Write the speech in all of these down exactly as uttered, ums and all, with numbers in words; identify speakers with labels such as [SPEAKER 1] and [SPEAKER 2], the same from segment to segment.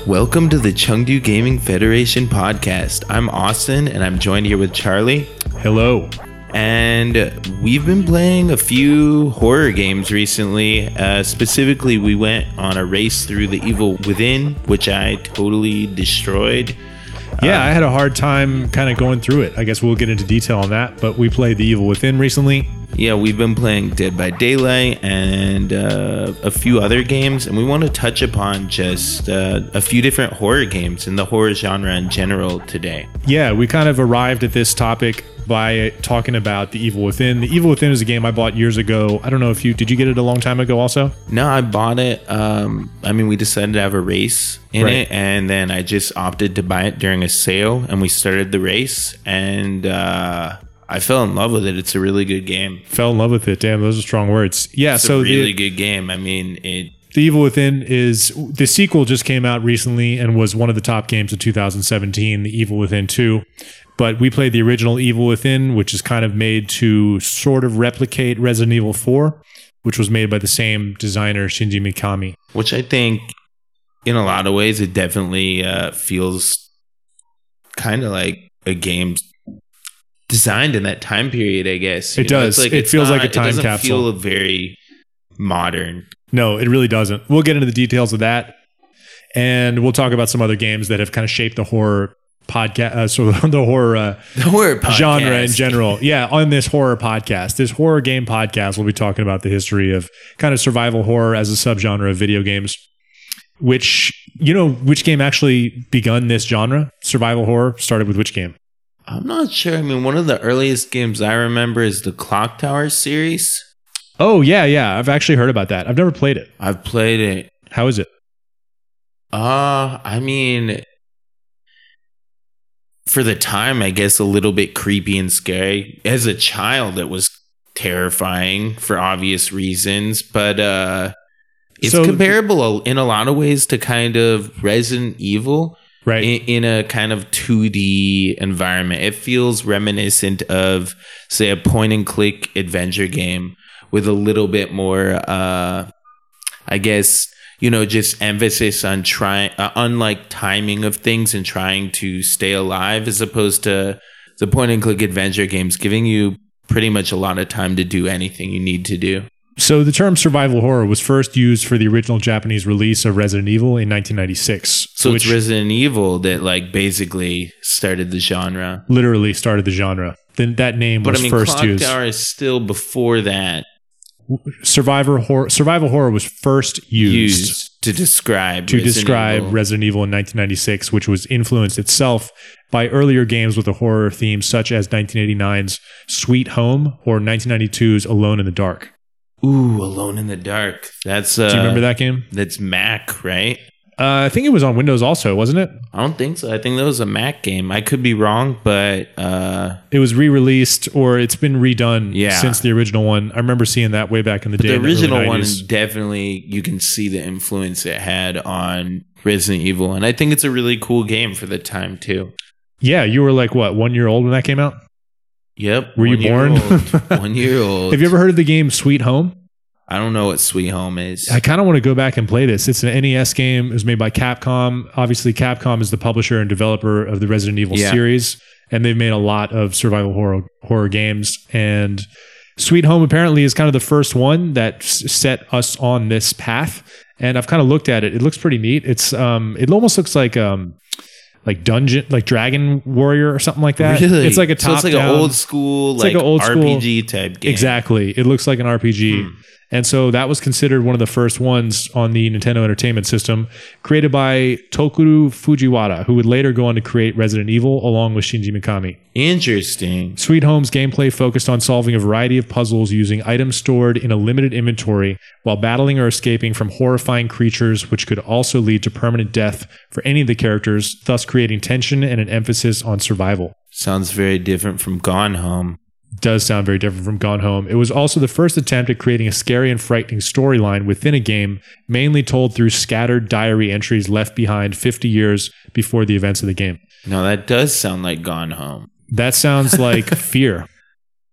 [SPEAKER 1] Welcome to the Chengdu Gaming Federation podcast. I'm Austin, and I'm joined here with Charlie.
[SPEAKER 2] Hello.
[SPEAKER 1] And we've been playing a few horror games recently. Uh, specifically, we went on a race through The Evil Within, which I totally destroyed.
[SPEAKER 2] Yeah,
[SPEAKER 1] uh,
[SPEAKER 2] I had a hard time kind of going through it. I guess we'll get into detail on that, but we played The Evil Within recently.
[SPEAKER 1] Yeah, we've been playing Dead by Daylight and uh, a few other games, and we want to touch upon just uh, a few different horror games and the horror genre in general today.
[SPEAKER 2] Yeah, we kind of arrived at this topic by talking about The Evil Within. The Evil Within is a game I bought years ago. I don't know if you, did you get it a long time ago also?
[SPEAKER 1] No, I bought it. Um, I mean, we decided to have a race in
[SPEAKER 2] Right.
[SPEAKER 1] it, and then I just opted to buy it during a sale, and we started the race, and uh, I fell in love with it. It's a really good game.
[SPEAKER 2] Fell in love with it. Damn, those are strong words. Yeah,
[SPEAKER 1] It's
[SPEAKER 2] so
[SPEAKER 1] a really
[SPEAKER 2] the,
[SPEAKER 1] good game. I mean, it.
[SPEAKER 2] The Evil Within is, the sequel just came out recently and was one of the top games of two thousand seventeen, The Evil Within two. But we played the original Evil Within, which is kind of made to sort of replicate Resident Evil four, which was made by the same designer, Shinji Mikami.
[SPEAKER 1] Which I think, in a lot of ways, it definitely uh, feels kind of like a game designed in that time period, I guess.
[SPEAKER 2] It
[SPEAKER 1] You know,
[SPEAKER 2] does.
[SPEAKER 1] it's like,
[SPEAKER 2] It
[SPEAKER 1] it's
[SPEAKER 2] feels
[SPEAKER 1] not-
[SPEAKER 2] like a time
[SPEAKER 1] it doesn't
[SPEAKER 2] capsule.
[SPEAKER 1] feel very modern.
[SPEAKER 2] No, it really doesn't. We'll get into the details of that. And we'll talk about some other games that have kind of shaped the horror podcast, uh, so the horror uh,
[SPEAKER 1] The horror podcast.
[SPEAKER 2] genre in general. Yeah, on this horror podcast, this horror game podcast, we'll be talking about the history of kind of survival horror as a subgenre of video games. Which, you know, which game actually begun this genre? Survival horror started with which game?
[SPEAKER 1] I'm not sure. I mean, one of the earliest games I remember is the Clock Tower series.
[SPEAKER 2] Oh, yeah, yeah. I've actually heard about that. I've never played it.
[SPEAKER 1] I've played it.
[SPEAKER 2] How is it?
[SPEAKER 1] Uh, I mean, for the time, I guess a little bit creepy and scary. As a child, it was terrifying for obvious reasons, but uh, it's
[SPEAKER 2] So-
[SPEAKER 1] comparable in a lot of ways to kind of Resident Evil.
[SPEAKER 2] Right.
[SPEAKER 1] In, in a kind of two D environment. It feels reminiscent of, say, a point and click adventure game with a little bit more, uh, I guess, you know, just emphasis on trying, uh, unlike timing of things and trying to stay alive, as opposed to the point and click adventure games giving you pretty much a lot of time to do anything you need to do.
[SPEAKER 2] So the term survival horror was first used for the original Japanese release of Resident Evil in nineteen ninety-six.
[SPEAKER 1] So
[SPEAKER 2] which
[SPEAKER 1] it's Resident Evil that like basically started the genre.
[SPEAKER 2] literally started the genre. Then that name
[SPEAKER 1] But
[SPEAKER 2] was
[SPEAKER 1] I mean,
[SPEAKER 2] first
[SPEAKER 1] Clock
[SPEAKER 2] used.
[SPEAKER 1] Tower is still before that.
[SPEAKER 2] Survivor horror, survival horror was first used,
[SPEAKER 1] used to describe
[SPEAKER 2] to
[SPEAKER 1] Resident
[SPEAKER 2] describe
[SPEAKER 1] Evil.
[SPEAKER 2] Resident Evil in nineteen ninety-six, which was influenced itself by earlier games with a horror theme, such as nineteen eighty-nine's Sweet Home or nineteen ninety-two's Alone in the Dark.
[SPEAKER 1] Ooh, Alone in the Dark. That's uh,
[SPEAKER 2] Do you remember that game?
[SPEAKER 1] That's Mac, right?
[SPEAKER 2] Uh, I think it was on Windows also, wasn't it?
[SPEAKER 1] I don't think so. I think that was a Mac game. I could be wrong, but uh,
[SPEAKER 2] It was re-released or it's been redone
[SPEAKER 1] Yeah.
[SPEAKER 2] since the original one. I remember seeing that way back in the
[SPEAKER 1] but
[SPEAKER 2] day.
[SPEAKER 1] the
[SPEAKER 2] in early
[SPEAKER 1] original one
[SPEAKER 2] nineties.
[SPEAKER 1] is definitely, you can see the influence it had on Resident Evil, and I think it's a really cool game for the time too.
[SPEAKER 2] Yeah, you were like, what, one year old when that came out?
[SPEAKER 1] Yep.
[SPEAKER 2] Were you
[SPEAKER 1] one year
[SPEAKER 2] born?
[SPEAKER 1] old. One year old.
[SPEAKER 2] Have you ever heard of the game Sweet Home?
[SPEAKER 1] I don't know what Sweet Home is.
[SPEAKER 2] I kind of want to go back and play this. It's an N E S game. It was made by Capcom. Obviously, Capcom is the publisher and developer of the Resident Evil
[SPEAKER 1] Yeah.
[SPEAKER 2] series, and they've made a lot of survival horror horror games. And Sweet Home apparently is kind of the first one that s- set us on this path. And I've kind of looked at it. It looks pretty neat. It's um, it almost looks like um, like dungeon, like Dragon Warrior or something like that.
[SPEAKER 1] Really?
[SPEAKER 2] It's like a
[SPEAKER 1] so
[SPEAKER 2] top
[SPEAKER 1] it's like
[SPEAKER 2] down.
[SPEAKER 1] an old school,
[SPEAKER 2] It's
[SPEAKER 1] like,
[SPEAKER 2] like an old
[SPEAKER 1] R P
[SPEAKER 2] school-
[SPEAKER 1] G type game.
[SPEAKER 2] Exactly. It looks like an R P G.
[SPEAKER 1] Hmm.
[SPEAKER 2] And so that was considered one of the first ones on the Nintendo Entertainment System, created by Tokuro Fujiwara, who would later go on to create Resident Evil along with Shinji Mikami.
[SPEAKER 1] Interesting.
[SPEAKER 2] Sweet Home's gameplay focused on solving a variety of puzzles using items stored in a limited inventory while battling or escaping from horrifying creatures, which could also lead to permanent death for any of the characters, thus creating tension and an emphasis on survival.
[SPEAKER 1] Sounds very different from Gone Home.
[SPEAKER 2] Does sound very different from Gone Home. It was also the first attempt at creating a scary and frightening storyline within a game, mainly told through scattered diary entries left behind fifty years before the events of the game.
[SPEAKER 1] No, that does sound like Gone Home.
[SPEAKER 2] That sounds like Fear.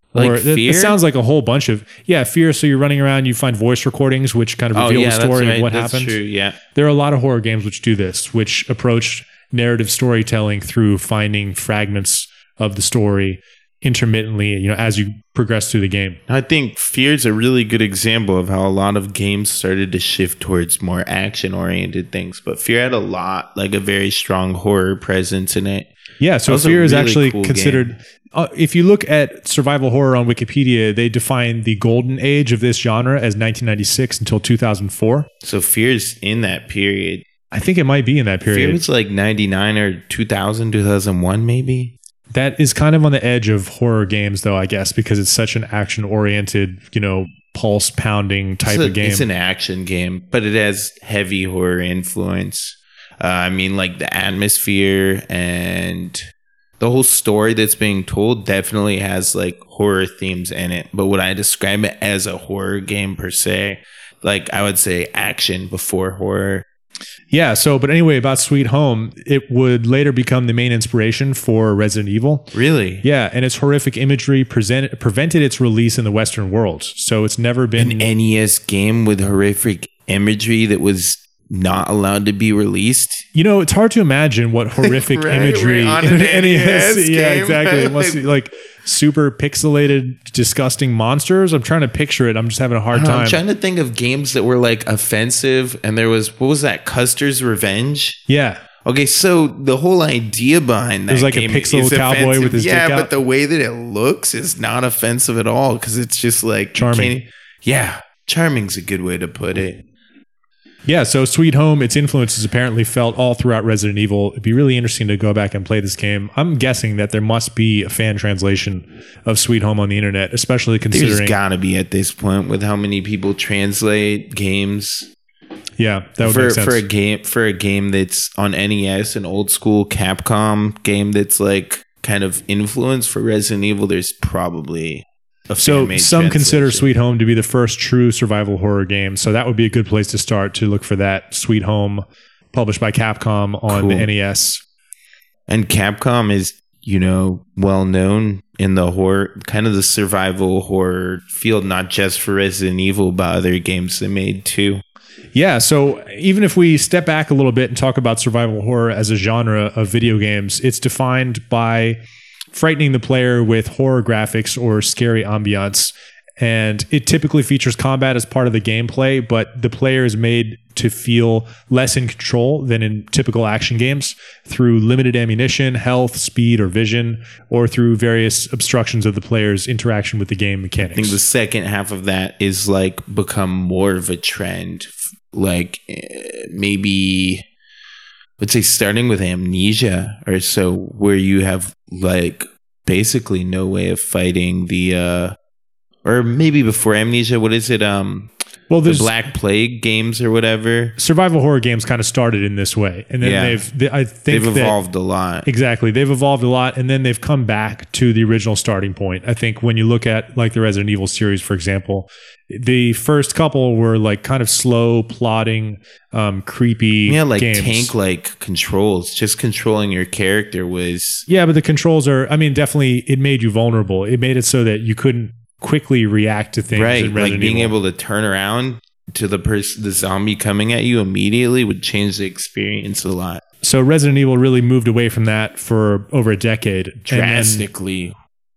[SPEAKER 1] Like
[SPEAKER 2] or it,
[SPEAKER 1] Fear?
[SPEAKER 2] it sounds like a whole bunch of yeah, Fear. So you're running around, you find voice recordings, which kind of
[SPEAKER 1] Oh
[SPEAKER 2] reveal
[SPEAKER 1] yeah,
[SPEAKER 2] the
[SPEAKER 1] that's
[SPEAKER 2] story
[SPEAKER 1] right.
[SPEAKER 2] of what
[SPEAKER 1] That's
[SPEAKER 2] happened.
[SPEAKER 1] true. Yeah.
[SPEAKER 2] There are a lot of horror games which do this, which approach narrative storytelling through finding fragments of the story intermittently, you know, as you progress through the game.
[SPEAKER 1] I think Fear is a really good example of how a lot of games started to shift towards more action-oriented things. But Fear had a lot, like a very strong horror presence in it.
[SPEAKER 2] Yeah, so
[SPEAKER 1] That was a
[SPEAKER 2] Fear is
[SPEAKER 1] really
[SPEAKER 2] actually
[SPEAKER 1] cool
[SPEAKER 2] considered. Uh, if you look at survival horror on Wikipedia, they define the golden age of this genre as nineteen ninety-six until two thousand four.
[SPEAKER 1] So Fear's in that period.
[SPEAKER 2] I think it might be in that
[SPEAKER 1] Fear
[SPEAKER 2] period.
[SPEAKER 1] was like ninety-nine or two thousand, two thousand one maybe.
[SPEAKER 2] That is kind of on the edge of horror games, though, I guess, because it's such an action-oriented, you know, pulse-pounding type
[SPEAKER 1] It's a-
[SPEAKER 2] of game.
[SPEAKER 1] It's an action game, but it has heavy horror influence. Uh, I mean, like the atmosphere and the whole story that's being told definitely has like horror themes in it. But would I describe it as a horror game per se? Like I would say action before horror.
[SPEAKER 2] Yeah. So, but anyway, about Sweet Home, it would later become the main inspiration for Resident Evil.
[SPEAKER 1] Really?
[SPEAKER 2] Yeah, and its horrific imagery presented, prevented its release in the Western world. So it's never been
[SPEAKER 1] An N E S game with horrific imagery that was not allowed to be released.
[SPEAKER 2] You know, it's hard to imagine what horrific
[SPEAKER 1] Right,
[SPEAKER 2] imagery
[SPEAKER 1] right, on
[SPEAKER 2] in
[SPEAKER 1] an
[SPEAKER 2] an N E S.
[SPEAKER 1] N E S
[SPEAKER 2] Yeah,
[SPEAKER 1] game.
[SPEAKER 2] exactly. It must be like super pixelated, disgusting monsters. I'm trying to picture it. I'm just having a hard
[SPEAKER 1] I don't know,
[SPEAKER 2] time.
[SPEAKER 1] I'm trying to think of games that were like offensive, and there was what was that? Custer's Revenge.
[SPEAKER 2] yeah.
[SPEAKER 1] Okay, so the whole idea behind that
[SPEAKER 2] There's like a
[SPEAKER 1] game
[SPEAKER 2] pixel
[SPEAKER 1] is
[SPEAKER 2] cowboy
[SPEAKER 1] offensive.
[SPEAKER 2] with his
[SPEAKER 1] yeah,
[SPEAKER 2] dick out.
[SPEAKER 1] but the way that it looks is not offensive at all because it's just like you
[SPEAKER 2] Charming.
[SPEAKER 1] can't- Yeah, charming's a good way to put it.
[SPEAKER 2] Yeah, so Sweet Home, its influence is apparently felt all throughout Resident Evil. It'd be really interesting to go back and play this game. I'm guessing that there must be a fan translation of Sweet Home on the internet, especially
[SPEAKER 1] There's
[SPEAKER 2] considering.
[SPEAKER 1] got to be at this point with how many people translate games
[SPEAKER 2] Yeah, that would
[SPEAKER 1] for
[SPEAKER 2] make sense.
[SPEAKER 1] for a game for a game that's on N E S, an old school Capcom game that's like kind of influenced for Resident Evil. There's probably a
[SPEAKER 2] So
[SPEAKER 1] fan-made
[SPEAKER 2] some consider
[SPEAKER 1] translation.
[SPEAKER 2] Sweet Home to be the first true survival horror game. So that would be a good place to start to look for that. Sweet Home, published by Capcom on
[SPEAKER 1] Cool.
[SPEAKER 2] the N E S.
[SPEAKER 1] And Capcom is, you know, well known in the horror, kind of the survival horror field, not just for Resident Evil, but other games they made too.
[SPEAKER 2] Yeah, so even if we step back a little bit and talk about survival horror as a genre of video games, it's defined by frightening the player with horror graphics or scary ambiance. And it typically features combat as part of the gameplay, but the player is made to feel less in control than in typical action games through limited ammunition, health, speed, or vision, or through various obstructions of the player's interaction with the game mechanics.
[SPEAKER 1] I think the second half of that is like become more of a trend. Like eh, maybe, let's say, starting with Amnesia or so, where you have like basically no way of fighting the, uh, or maybe before Amnesia, what is it? Um,
[SPEAKER 2] well,
[SPEAKER 1] the
[SPEAKER 2] there's
[SPEAKER 1] Black Plague games or whatever.
[SPEAKER 2] survival horror games kind of started in this way, and then
[SPEAKER 1] Yeah.
[SPEAKER 2] they've. They, I think
[SPEAKER 1] They've
[SPEAKER 2] that-
[SPEAKER 1] evolved a lot.
[SPEAKER 2] Exactly. They've evolved a lot, and then they've come back to the original starting point. I think when you look at like the Resident Evil series, for example, the first couple were like kind of slow, plodding, um, creepy
[SPEAKER 1] Yeah, like
[SPEAKER 2] games.
[SPEAKER 1] tank-like controls. Just controlling your character was
[SPEAKER 2] Yeah, but the controls are, I mean, definitely it made you vulnerable. It made it so that you couldn't quickly react to things.
[SPEAKER 1] right.
[SPEAKER 2] in
[SPEAKER 1] Like
[SPEAKER 2] Resident
[SPEAKER 1] being
[SPEAKER 2] Evil.
[SPEAKER 1] able to turn around to the person, the zombie coming at you immediately would change the experience a lot.
[SPEAKER 2] So Resident Evil really moved away from that for over a decade. And then
[SPEAKER 1] Drastically.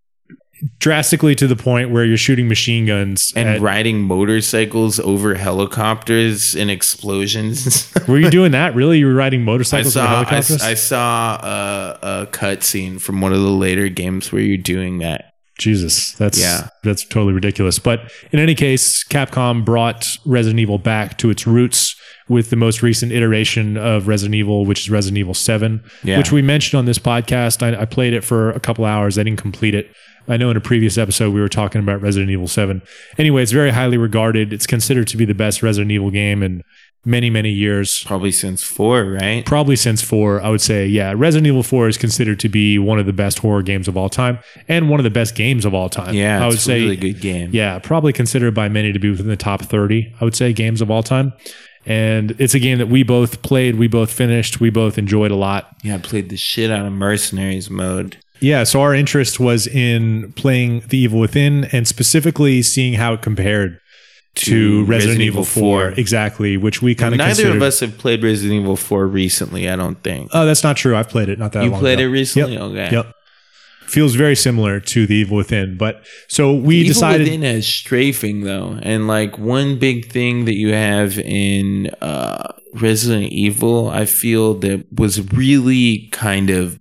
[SPEAKER 2] drastically to the point where you're shooting machine guns.
[SPEAKER 1] And
[SPEAKER 2] at-
[SPEAKER 1] riding motorcycles over helicopters and explosions.
[SPEAKER 2] were you doing that? Really? You were riding
[SPEAKER 1] I
[SPEAKER 2] motorcycles and
[SPEAKER 1] saw, I,
[SPEAKER 2] helicopters?
[SPEAKER 1] I saw a, a cutscene from one of the later games where you're doing that.
[SPEAKER 2] Jesus, that's
[SPEAKER 1] Yeah.
[SPEAKER 2] that's totally ridiculous. But in any case, Capcom brought Resident Evil back to its roots with the most recent iteration of Resident Evil, which is Resident Evil seven,
[SPEAKER 1] Yeah.
[SPEAKER 2] which we mentioned on this podcast. I, I played it for a couple hours. I didn't complete it. I know in a previous episode we were talking about Resident Evil seven. Anyway, it's very highly regarded. It's considered to be the best Resident Evil game in many, many years.
[SPEAKER 1] Probably since four, right?
[SPEAKER 2] Probably since four, I would say, yeah. Resident Evil four is considered to be one of the best horror games of all time and one of the best games of all time.
[SPEAKER 1] Yeah,
[SPEAKER 2] I would
[SPEAKER 1] it's
[SPEAKER 2] say,
[SPEAKER 1] a really good game.
[SPEAKER 2] yeah, probably considered by many to be within the top thirty, I would say, games of all time. And it's a game that we both played, we both finished, we both enjoyed a lot.
[SPEAKER 1] Yeah, I played the shit out of Mercenaries mode.
[SPEAKER 2] Yeah, so our interest was in playing The Evil Within and specifically seeing how it compared to, to Resident, Resident Evil four. Exactly, which we kind of
[SPEAKER 1] neither
[SPEAKER 2] considered.
[SPEAKER 1] of us have played Resident Evil four recently, I don't think.
[SPEAKER 2] Oh, that's not true. I've played it not that
[SPEAKER 1] you
[SPEAKER 2] long
[SPEAKER 1] played
[SPEAKER 2] ago.
[SPEAKER 1] it recently?
[SPEAKER 2] Yep.
[SPEAKER 1] Okay.
[SPEAKER 2] Yep. Feels very similar to The Evil Within, but so we
[SPEAKER 1] the
[SPEAKER 2] decided.
[SPEAKER 1] Evil Within has strafing though, and like one big thing that you have in uh, Resident Evil, I feel that was really kind of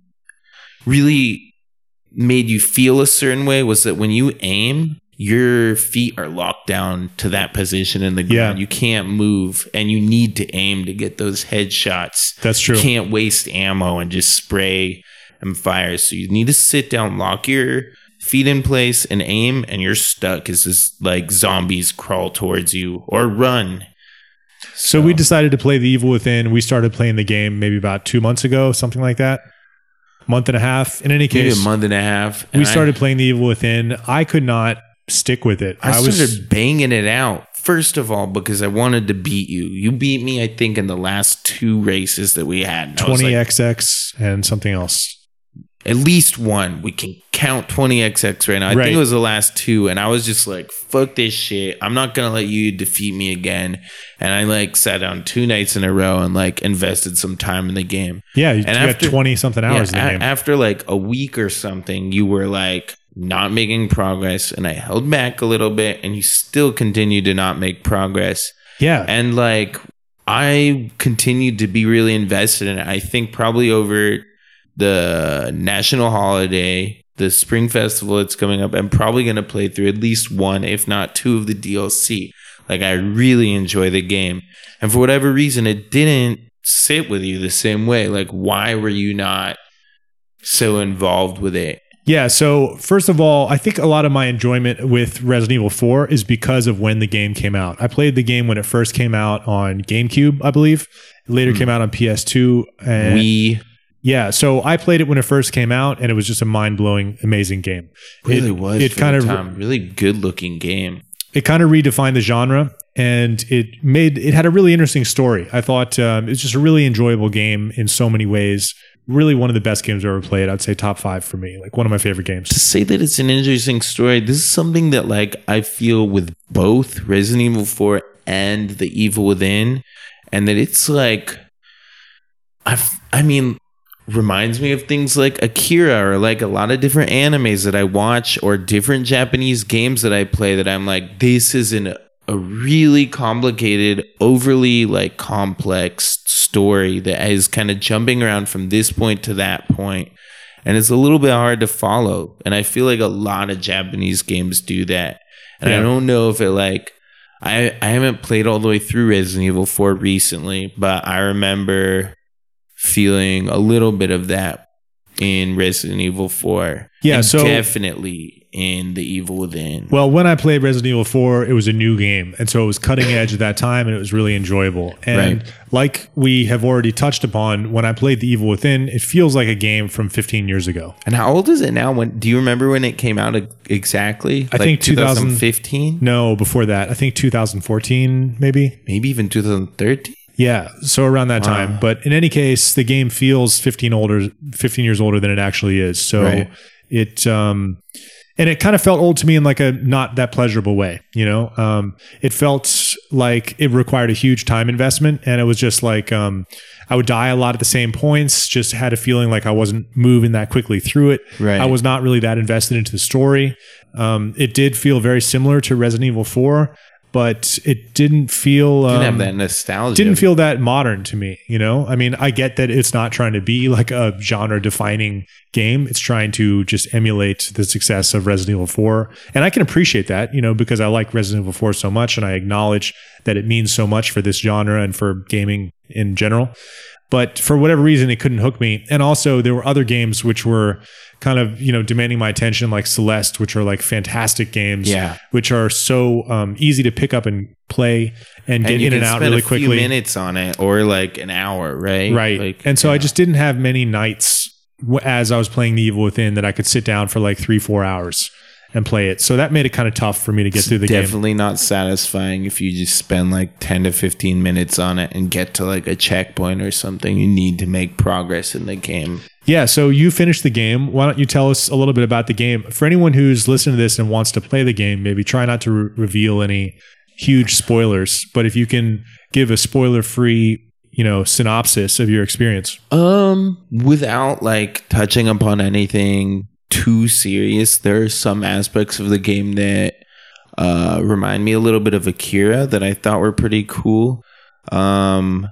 [SPEAKER 1] really made you feel a certain way was that when you aim, your feet are locked down to that position in the ground.
[SPEAKER 2] Yeah.
[SPEAKER 1] You can't move, and you need to aim to get those headshots.
[SPEAKER 2] That's true.
[SPEAKER 1] You can't waste ammo and just spray and fire. So you need to sit down, lock your feet in place, and aim, and you're stuck as this like zombies crawl towards you or run.
[SPEAKER 2] So, so we decided to play The Evil Within. We started playing the game maybe about two months ago, something like that. Month and a half. In any case,
[SPEAKER 1] maybe a month and a half.
[SPEAKER 2] We started I, playing The Evil Within. I could not stick with it.
[SPEAKER 1] I, I started was, banging it out. First of all, because I wanted to beat you. You beat me, I think, in the last two races that we had.
[SPEAKER 2] twenty X X like, and something else.
[SPEAKER 1] At least one. We can count twenty X X right now. I
[SPEAKER 2] right.
[SPEAKER 1] think it was the last two. And I was just like, fuck this shit. I'm not going to let you defeat me again. And I like sat down two nights in a row and like invested some time in the game.
[SPEAKER 2] Yeah. You
[SPEAKER 1] and
[SPEAKER 2] got
[SPEAKER 1] after,
[SPEAKER 2] twenty something hours
[SPEAKER 1] yeah,
[SPEAKER 2] in the game.
[SPEAKER 1] A- after like a week or something, you were like not making progress. And I held back a little bit and you still continued to not make progress.
[SPEAKER 2] Yeah.
[SPEAKER 1] And like I continued to be really invested in it. I think probably over the national holiday, the spring festival that's coming up, I'm probably going to play through at least one, if not two of the D L C. Like I really enjoy the game. And for whatever reason, it didn't sit with you the same way. Like why were you not so involved with it?
[SPEAKER 2] Yeah, so first of all, I think a lot of my enjoyment with Resident Evil four is because of when the game came out. I played the game when it first came out on GameCube, I believe. It later mm. came out on P S two. And
[SPEAKER 1] Wii.
[SPEAKER 2] Yeah, so I played it when it first came out, and it was just a mind-blowing, amazing game.
[SPEAKER 1] It really
[SPEAKER 2] it,
[SPEAKER 1] was.
[SPEAKER 2] It
[SPEAKER 1] for
[SPEAKER 2] kind
[SPEAKER 1] the
[SPEAKER 2] of
[SPEAKER 1] time. Really good-looking game.
[SPEAKER 2] It kind of redefined the genre, and it made it had a really interesting story. I thought um, it was just a really enjoyable game in so many ways. Really, one of the best games I've ever played. I'd say top five for me. Like one of my favorite games.
[SPEAKER 1] To say that it's an interesting story, this is something that like I feel with both Resident Evil four and The Evil Within, and that it's like, I I mean. reminds me of things like Akira or like a lot of different animes that I watch or different Japanese games that I play that I'm like, this is an, a really complicated, overly like complex story that is kind of jumping around from this point to that point. And it's a little bit hard to follow. And I feel like a lot of Japanese games do that. And yeah. I don't know if it like, I, I haven't played all the way through Resident Evil four recently, but I remember feeling a little bit of that in Resident Evil four.
[SPEAKER 2] Yeah,
[SPEAKER 1] and
[SPEAKER 2] so
[SPEAKER 1] definitely in The Evil Within.
[SPEAKER 2] Well, when I played Resident Evil four, it was a new game, and so it was cutting edge at that time, and it was really enjoyable. And right. like we have already touched upon, when I played The Evil Within, it feels like a game from fifteen years ago.
[SPEAKER 1] And how old is it now? When do you remember when it came out exactly?
[SPEAKER 2] I like think
[SPEAKER 1] twenty fifteen.
[SPEAKER 2] No, before that. I think two thousand fourteen, maybe.
[SPEAKER 1] Maybe even two thousand thirteen.
[SPEAKER 2] Yeah, so around that wow. time. But in any case, the game feels fifteen older, fifteen years older than it actually is. So right. it, um, and it kind of felt old to me in like a not that pleasurable way. You know, um, it felt like it required a huge time investment, and it was just like um, I would die a lot at the same points. Just had a feeling like I wasn't moving that quickly through it.
[SPEAKER 1] Right.
[SPEAKER 2] I was not really that invested into the story. Um, it did feel very similar to Resident Evil four. But it didn't feel um,
[SPEAKER 1] didn't have that nostalgia.
[SPEAKER 2] Didn't feel that modern to me, you know. I mean, I get that it's not trying to be like a genre-defining game. It's trying to just emulate the success of Resident Evil four, and I can appreciate that, you know, because I like Resident Evil four so much, and I acknowledge that it means so much for this genre and for gaming in general. But for whatever reason, it couldn't hook me. And also, there were other games which were kind of, you know, demanding my attention, like Celeste, which are like fantastic games,
[SPEAKER 1] yeah.
[SPEAKER 2] which are so um, easy to pick up and play and get
[SPEAKER 1] and
[SPEAKER 2] in and out really quickly.
[SPEAKER 1] A few minutes on it, or like an hour, right?
[SPEAKER 2] Right.
[SPEAKER 1] Like,
[SPEAKER 2] and so
[SPEAKER 1] yeah.
[SPEAKER 2] I just didn't have many nights as I was playing The Evil Within that I could sit down for like three, four hours and play it. So that made it kind of tough for me to get
[SPEAKER 1] it's
[SPEAKER 2] through the
[SPEAKER 1] definitely
[SPEAKER 2] game.
[SPEAKER 1] Definitely not satisfying if you just spend like ten to fifteen minutes on it and get to like a checkpoint or something. You need to make progress in the game.
[SPEAKER 2] Yeah, so you finished the game. Why don't you tell us a little bit about the game? For anyone who's listening to this and wants to play the game, maybe try not to re- reveal any huge spoilers, but if you can give a spoiler-free, you know, synopsis of your experience.
[SPEAKER 1] Um, without like touching upon anything too serious, there are some aspects of the game that uh remind me a little bit of Akira that I thought were pretty cool. Um,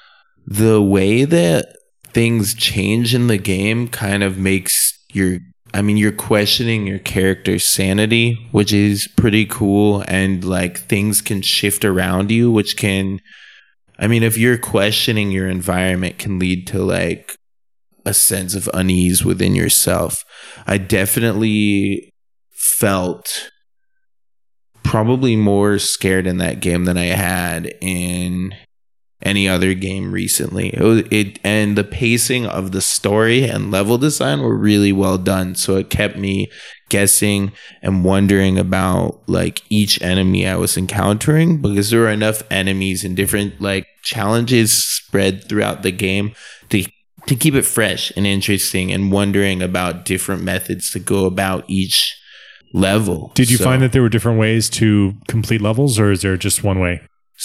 [SPEAKER 1] the way that things change in the game kind of makes your I mean, you're questioning your character's sanity, which is pretty cool. And like things can shift around you, which can, I mean, if you're questioning your environment, can lead to like a sense of unease within yourself. I definitely felt probably more scared in that game than I had in any other game recently. It, was, it and the pacing of the story and level design were really well done, so it kept me guessing and wondering about like each enemy I was encountering, because there were enough enemies and different like challenges spread throughout the game to to keep it fresh and interesting, and wondering about different methods to go about each level.
[SPEAKER 2] Did you
[SPEAKER 1] so,
[SPEAKER 2] find that there were different ways to complete levels, or is there just one way?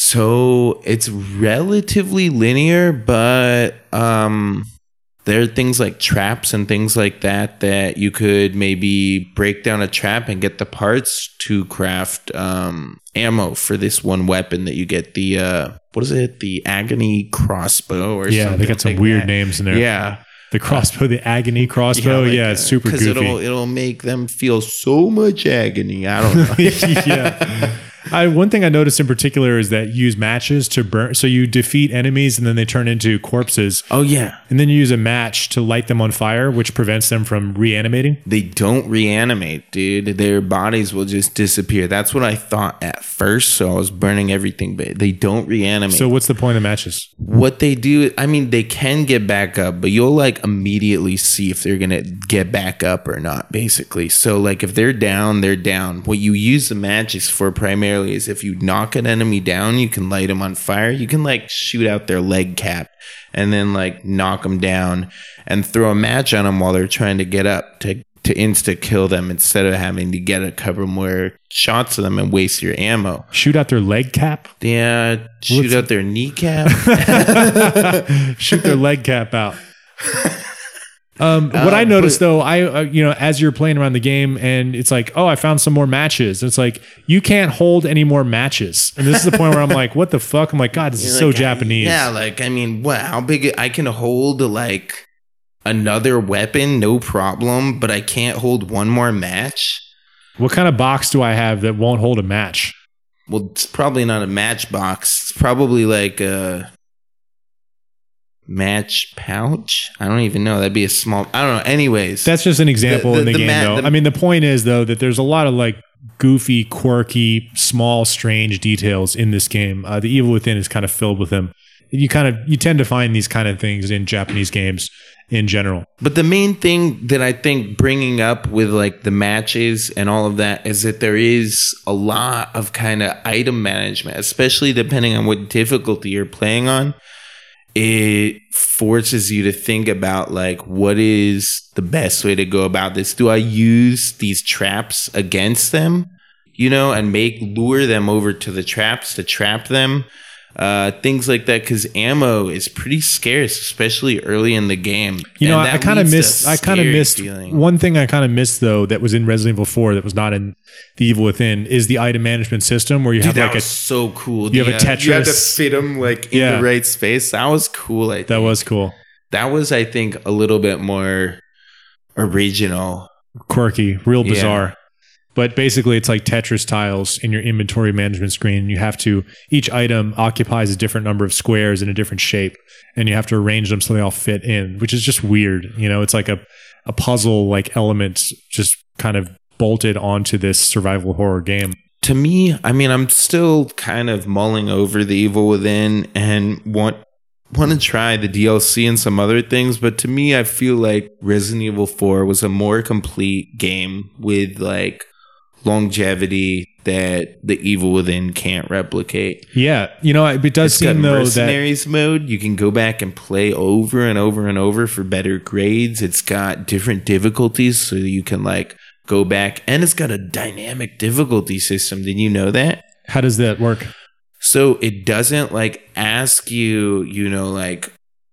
[SPEAKER 1] So it's relatively linear, but um, there are things like traps and things like that that you could maybe break down a trap and get the parts to craft um, ammo for this one weapon that you get. The, uh, what is it? The Agony Crossbow or
[SPEAKER 2] yeah,
[SPEAKER 1] something.
[SPEAKER 2] they got some
[SPEAKER 1] like
[SPEAKER 2] weird
[SPEAKER 1] that.
[SPEAKER 2] names in there.
[SPEAKER 1] Yeah.
[SPEAKER 2] The crossbow, the Agony Crossbow. Yeah,
[SPEAKER 1] like,
[SPEAKER 2] yeah, it's super goofy.
[SPEAKER 1] Because it'll, it'll make them feel so much agony. I don't know.
[SPEAKER 2] yeah. I, one thing I noticed in particular is that you use matches to burn. So you defeat enemies and then they turn into corpses.
[SPEAKER 1] Oh, yeah.
[SPEAKER 2] And then you use a match to light them on fire, which prevents them from reanimating.
[SPEAKER 1] They don't reanimate, dude. Their bodies will just disappear. That's what I thought at first. So I was burning everything, but they don't reanimate.
[SPEAKER 2] So what's the point of matches?
[SPEAKER 1] What they do, I mean, they can get back up, but you'll like immediately see if they're going to get back up or not, basically. So like if they're down, they're down. What you use the matches for primarily is if you knock an enemy down, you can light them on fire. You can like shoot out their leg cap and then like knock them down and throw a match on them while they're trying to get up to to insta kill them, instead of having to get a couple more shots of them and waste your ammo.
[SPEAKER 2] Shoot out their leg cap?
[SPEAKER 1] Yeah, shoot What's out their kneecap.
[SPEAKER 2] Shoot their leg cap out. Um, what uh, I noticed but, though, I uh, you know, as you're playing around the game and it's like, oh, I found some more matches. It's like you can't hold any more matches, and this is the point where I'm like, what the fuck? I'm like, God, this is so
[SPEAKER 1] like,
[SPEAKER 2] Japanese.
[SPEAKER 1] Yeah, like I mean, what? How big? I can hold like another weapon, no problem, but I can't hold one more match.
[SPEAKER 2] What kind of box do I have that won't hold a match?
[SPEAKER 1] Well, it's probably not a match box. It's probably like a match pouch. I don't even know. That'd be a small. I don't know. Anyways,
[SPEAKER 2] that's just an example the, the, in the, the game, mat, though. The, I mean, the point is though that there's a lot of like goofy, quirky, small, strange details in this game. Uh, the Evil Within is kind of filled with them. You kind of you tend to find these kind of things in Japanese games in general.
[SPEAKER 1] But the main thing that I think bringing up with like the matches and all of that is that there is a lot of kind of item management, especially depending on what difficulty you're playing on. It forces you to think about like, what is the best way to go about this? Do I use these traps against them, you know, and make lure them over to the traps to trap them? Uh, things like that, because ammo is pretty scarce, especially early in the game.
[SPEAKER 2] You know, I kind of missed. I kind of missed
[SPEAKER 1] feeling.
[SPEAKER 2] One thing. I kind of missed though that was in Resident Evil four that was not in The Evil Within is the item management system where you
[SPEAKER 1] Dude,
[SPEAKER 2] have
[SPEAKER 1] that
[SPEAKER 2] like
[SPEAKER 1] was
[SPEAKER 2] a
[SPEAKER 1] so cool.
[SPEAKER 2] You
[SPEAKER 1] the,
[SPEAKER 2] have a Tetris.
[SPEAKER 1] You had to fit them like in
[SPEAKER 2] yeah.
[SPEAKER 1] the right space. That was cool. I think.
[SPEAKER 2] That was cool.
[SPEAKER 1] That was, I think, a little bit more original,
[SPEAKER 2] quirky, real bizarre.
[SPEAKER 1] Yeah.
[SPEAKER 2] But basically, it's like Tetris tiles in your inventory management screen. You have to, each item occupies a different number of squares in a different shape, and you have to arrange them so they all fit in, which is just weird. You know, it's like a, a puzzle like element just kind of bolted onto this survival horror game.
[SPEAKER 1] To me, I mean, I'm still kind of mulling over The Evil Within and want want to try the D L C and some other things, but to me, I feel like Resident Evil four was a more complete game with like longevity, that the Evil Within can't replicate.
[SPEAKER 2] Yeah, you know, it does
[SPEAKER 1] It's
[SPEAKER 2] seem
[SPEAKER 1] got
[SPEAKER 2] though that
[SPEAKER 1] Mercenaries mode. You can go back and play over and over and over for better grades. It's got different difficulties, so you can like go back, and it's got a dynamic difficulty system. Did you know that?
[SPEAKER 2] how does that work?
[SPEAKER 1] So it doesn't like ask you, you know, like,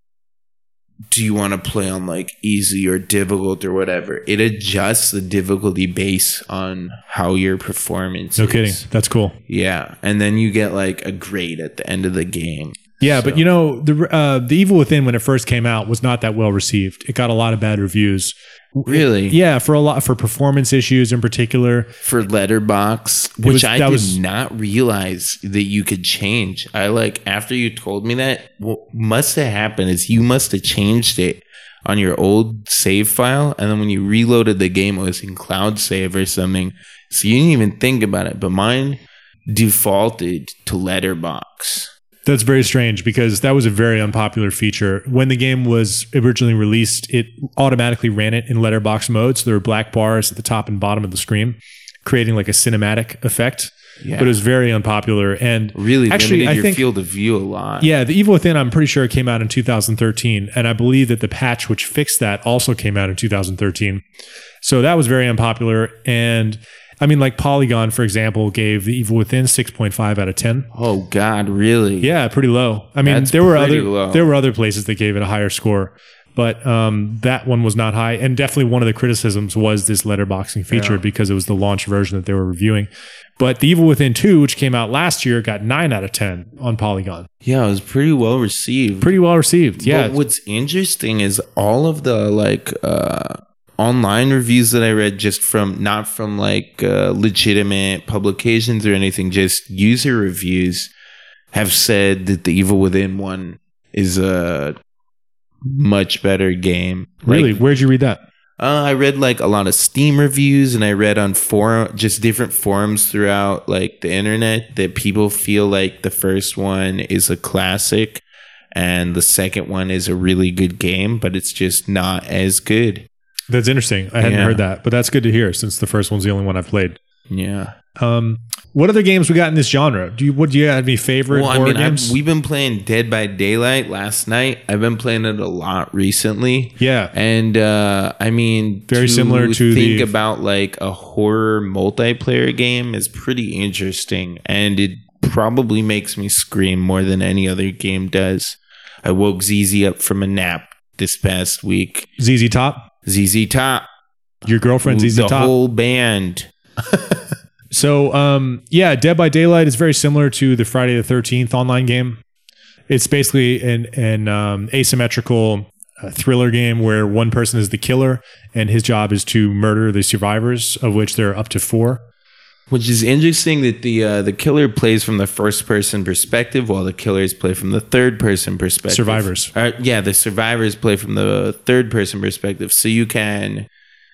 [SPEAKER 1] do you want to play on like easy or difficult or whatever? It adjusts the difficulty based on how your performance
[SPEAKER 2] No
[SPEAKER 1] is.
[SPEAKER 2] kidding. That's cool.
[SPEAKER 1] Yeah. And then you get like a grade at the end of the game.
[SPEAKER 2] Yeah,
[SPEAKER 1] So-
[SPEAKER 2] but you know, the uh, the Evil Within when it first came out was not that well received. It got a lot of bad reviews.
[SPEAKER 1] Really?
[SPEAKER 2] Yeah, for a lot for performance issues in particular.
[SPEAKER 1] For Letterbox, which
[SPEAKER 2] was-
[SPEAKER 1] I
[SPEAKER 2] that
[SPEAKER 1] did
[SPEAKER 2] was-
[SPEAKER 1] not realize that you could change. I like after you told me that, what must have happened is you must have changed it on your old save file, and then when you reloaded the game, it was in cloud save or something. So you didn't even think about it. But mine defaulted to Letterbox.
[SPEAKER 2] That's very strange because that was a very unpopular feature. When the game was originally released, it automatically ran it in letterbox mode. So there were black bars at the top and bottom of the screen, creating like a cinematic effect.
[SPEAKER 1] Yeah.
[SPEAKER 2] But it was very unpopular. And
[SPEAKER 1] Really
[SPEAKER 2] actually,
[SPEAKER 1] limited
[SPEAKER 2] I
[SPEAKER 1] your
[SPEAKER 2] think,
[SPEAKER 1] field of view a lot.
[SPEAKER 2] yeah, the Evil Within, I'm pretty sure it came out in two thousand thirteen. And I believe that the patch which fixed that also came out in two thousand thirteen. So that was very unpopular. And I mean, like Polygon, for example, gave the Evil Within six point five out of ten.
[SPEAKER 1] Oh God, really?
[SPEAKER 2] Yeah, pretty low. I mean,
[SPEAKER 1] That's
[SPEAKER 2] there were
[SPEAKER 1] pretty
[SPEAKER 2] other
[SPEAKER 1] low.
[SPEAKER 2] there were other places that gave it a higher score, but um, that one was not high. And definitely one of the criticisms was this letterboxing feature
[SPEAKER 1] Yeah.
[SPEAKER 2] because it was the launch version that they were reviewing. But the Evil Within two, which came out last year, got nine out of ten on Polygon.
[SPEAKER 1] Yeah, it was pretty well received.
[SPEAKER 2] Pretty well received. Yeah.
[SPEAKER 1] But what's interesting is all of the like uh, online reviews that I read, just from not from like uh, legitimate publications or anything, just user reviews, have said that the Evil Within one is a much better game.
[SPEAKER 2] Really?
[SPEAKER 1] Like,
[SPEAKER 2] Where'd you read that?
[SPEAKER 1] uh, I read like a lot of Steam reviews, and I read on forum, just different forums throughout like the internet, that people feel like the first one is a classic and the second one is a really good game, but it's just not as good.
[SPEAKER 2] That's interesting. I hadn't
[SPEAKER 1] Yeah.
[SPEAKER 2] heard that, but that's good to hear since the first one's the only one I've played.
[SPEAKER 1] Yeah.
[SPEAKER 2] Um, what other games we got in this genre? Do you what do you have any favorite
[SPEAKER 1] Well, I
[SPEAKER 2] horror
[SPEAKER 1] mean, I've,
[SPEAKER 2] games?
[SPEAKER 1] we've been playing Dead by Daylight last night. I've been playing it a lot recently.
[SPEAKER 2] yeah.
[SPEAKER 1] And uh, I mean,
[SPEAKER 2] Very similar to
[SPEAKER 1] think
[SPEAKER 2] the-
[SPEAKER 1] about like a horror multiplayer game is pretty interesting, and it probably makes me scream more than any other game does. I woke Z Z up from a nap this past week.
[SPEAKER 2] Z Z Top,
[SPEAKER 1] Z Z Top,
[SPEAKER 2] your girlfriend Z Z
[SPEAKER 1] the
[SPEAKER 2] Top.
[SPEAKER 1] whole band.
[SPEAKER 2] So, um, yeah, Dead by Daylight is very similar to the Friday the thirteenth online game. It's basically an, an um, asymmetrical uh, thriller game where one person is the killer and his job is to murder the survivors, of which there are up to four.
[SPEAKER 1] Which is interesting that the uh, the killer plays from the first person perspective, while the killers play from the third person perspective.
[SPEAKER 2] Survivors.
[SPEAKER 1] Uh, yeah, the survivors play from the third person perspective, so you can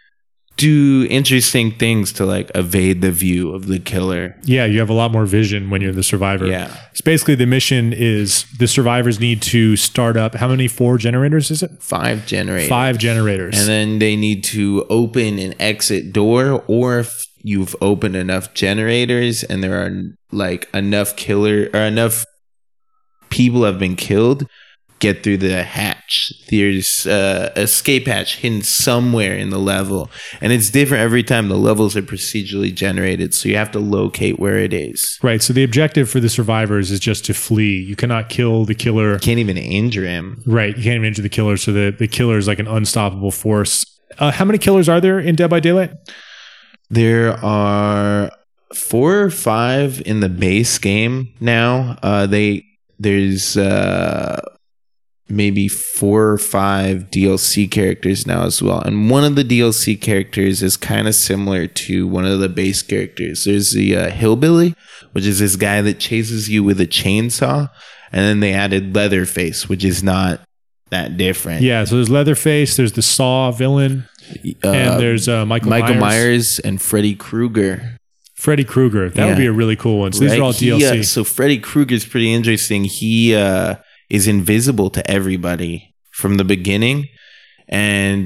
[SPEAKER 1] do interesting things to like evade the view of the killer.
[SPEAKER 2] Yeah, you have a lot more vision when you're the survivor.
[SPEAKER 1] Yeah.
[SPEAKER 2] It's basically the mission is the survivors need to start up. How many? Four generators, is it?
[SPEAKER 1] Five generators.
[SPEAKER 2] Five generators.
[SPEAKER 1] And then they need to open an exit door, or if you've opened enough generators and there are like enough killer or enough people have been killed, get through the hatch. There's uh, a escape hatch hidden somewhere in the level, and it's different every time. The levels are procedurally generated, so you have to locate where it is.
[SPEAKER 2] Right. So the objective for the survivors is just to flee. You cannot kill the killer.
[SPEAKER 1] You can't even injure him.
[SPEAKER 2] Right. You can't even injure the killer. So the, the killer is like an unstoppable force. Uh, how many killers are there in Dead by Daylight?
[SPEAKER 1] There are four or five in the base game now. Uh, they there's uh, maybe four or five D L C characters now as well, and one of the D L C characters is kind of similar to one of the base characters. There's the uh, hillbilly, which is this guy that chases you with a chainsaw, and then they added Leatherface, which is not that different.
[SPEAKER 2] Yeah. So there's Leatherface. There's the Saw villain.
[SPEAKER 1] Uh,
[SPEAKER 2] and there's uh, Michael,
[SPEAKER 1] Michael
[SPEAKER 2] Myers.
[SPEAKER 1] Myers and Freddy Krueger.
[SPEAKER 2] Freddy Krueger. That would
[SPEAKER 1] Yeah.
[SPEAKER 2] be a really cool one. So these
[SPEAKER 1] Right?
[SPEAKER 2] are all
[SPEAKER 1] He,
[SPEAKER 2] D L C.
[SPEAKER 1] uh, so Freddy Krueger is pretty interesting. He uh, is invisible to everybody from the beginning, and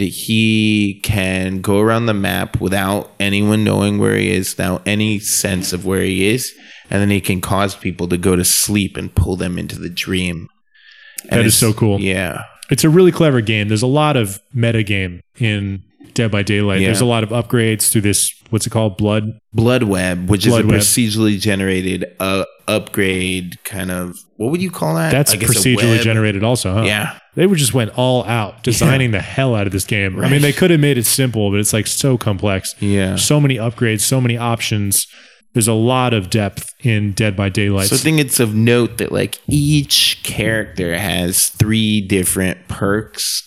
[SPEAKER 1] he can go around the map without anyone knowing where he is, without any sense of where he is, and then he can cause people to go to sleep and pull them into the dream. And
[SPEAKER 2] that is so cool.
[SPEAKER 1] Yeah.
[SPEAKER 2] It's a really clever game. There's a lot of meta game in Dead by Daylight.
[SPEAKER 1] Yeah.
[SPEAKER 2] There's a lot of upgrades through this, what's it called? Blood?
[SPEAKER 1] Blood Web, which
[SPEAKER 2] Blood
[SPEAKER 1] is a
[SPEAKER 2] Web.
[SPEAKER 1] procedurally generated uh, upgrade kind of, what would you call that?
[SPEAKER 2] That's
[SPEAKER 1] I guess a
[SPEAKER 2] procedurally
[SPEAKER 1] web.
[SPEAKER 2] generated also, huh?
[SPEAKER 1] Yeah.
[SPEAKER 2] They would just went all out designing the hell out of this game. I
[SPEAKER 1] Right.
[SPEAKER 2] mean, they could have made it simple, but it's like so complex.
[SPEAKER 1] Yeah.
[SPEAKER 2] So many upgrades, so many options. There's a lot of depth in Dead by Daylight.
[SPEAKER 1] So I think it's of note that like each character has three different perks,